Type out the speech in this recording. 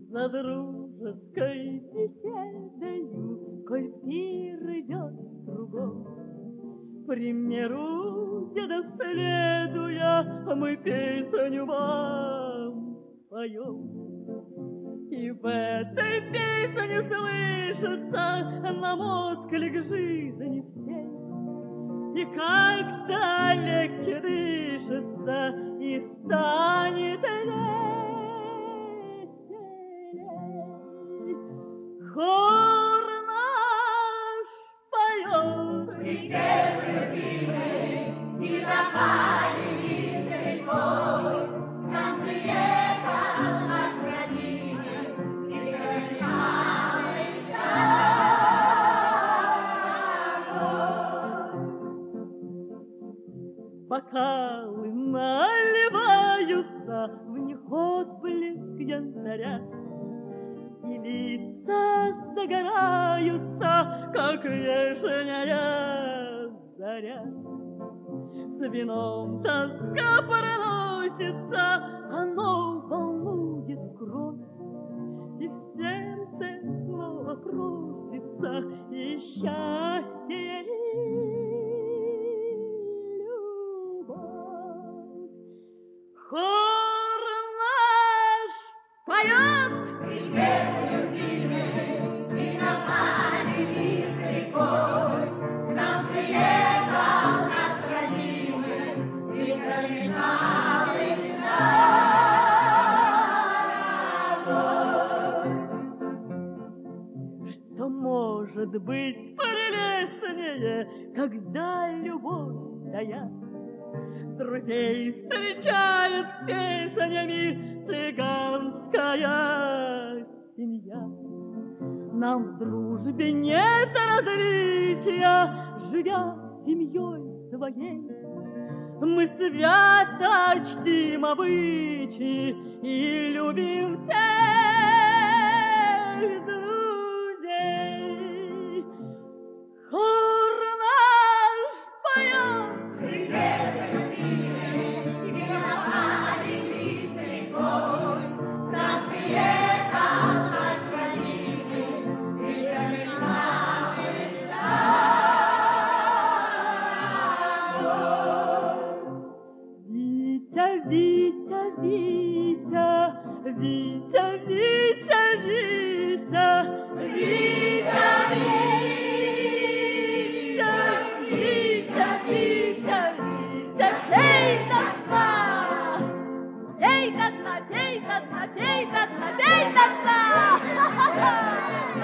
За дружеской беседою, коль пир идет кругом, примеру дедов следуя, мы песню вам поем. И в этой песне слышится нам отклик жизни всей, и как-то легче дышится, и станет веселей. Хор наш поет. Припев любимый, и запалили селькой, нам приехал наш родимый, и Михайлович дорогой. Бокалы наливаются, в них отблеск янтаря, и лица загораются, как вешняя заря. С вином тоска проносится, оно волнует кровь, и в сердце снова просится и счастье, и любовь. Хор наш поет. Припев любимый, и напалили селькой, к нам приехал наш родимый, Виктор Михайлович дорогой. Что может быть прелестнее, когда любовь тая друзей встречает с песнями цыганская семья? Нам в дружбе нет различия, живя семьей своей. Мы свято чтим обычаи и любим всех друзей. Хор наш поет. Припев любимый, и напалили селькой, к нам приехал наш родимый, Виктор Михайлович дорогой. Витя, Витя, Витя, Витя, Витя, Витя, Витя, Витя, Витя, Витя, пей до дна, пей до дна, пей до дна, пей до дна, пей до дна.